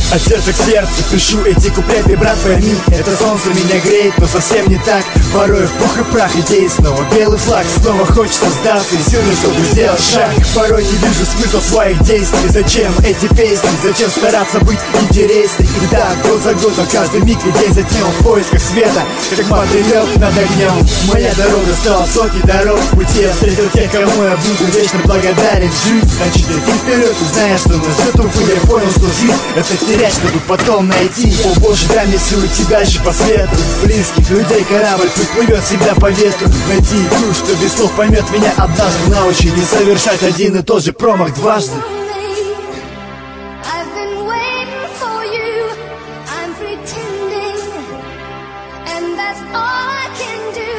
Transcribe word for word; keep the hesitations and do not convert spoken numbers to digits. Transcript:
От сердца к сердцу пишу эти куплеты, брат, пойми, это солнце меня греет, но совсем не так. Порой в пух и прах идей снова белый флаг. Снова хочется сдаться и силы, чтобы сделать шаг. Порой не вижу смысла своих действий. Зачем эти песни, зачем стараться быть интересней? И так, год за годом, каждый миг и день за днем в поисках света, как мотылек над огнем. Моя дорога стала сотни дорог в пути. Я встретил тех, кому я буду вечно благодарен. Жить, значит идти вперед и зная, что нас ждет. Увы, я понял, что жизнь это терять, чтобы потом найти. О боже, дай мне силу идти дальше по свету. Близких людей корабль пусть плывет всегда по ветру. Найти ту, что без слов поймет меня однажды. Научи не совершать один и тот же промах дважды. And that's all I can do.